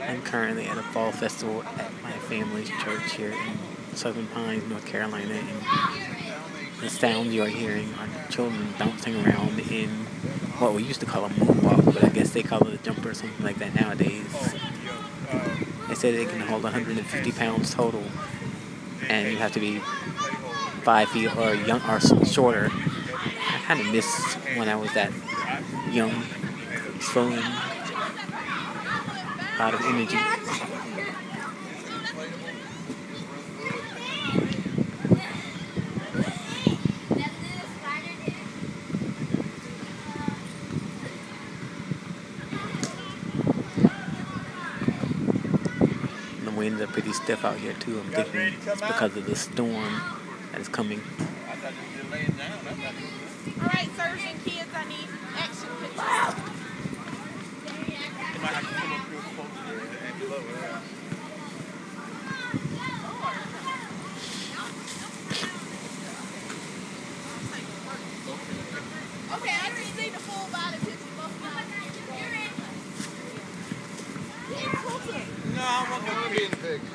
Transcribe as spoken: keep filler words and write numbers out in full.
I'm currently at a fall festival at my family's church here in Southern Pines, North Carolina, and the sounds you are hearing are children bouncing around in what we used to call a moonwalk, but I guess they call it a jumper or something like that nowadays. They say they can hold one hundred fifty pounds total, and you have to be five feet or young or shorter. I kind of miss when I was that young, flowing, out of energy. The winds are pretty stiff out here too. I'm thinking it's because of the storm that is coming. All right, sirs and kids, I need action pictures.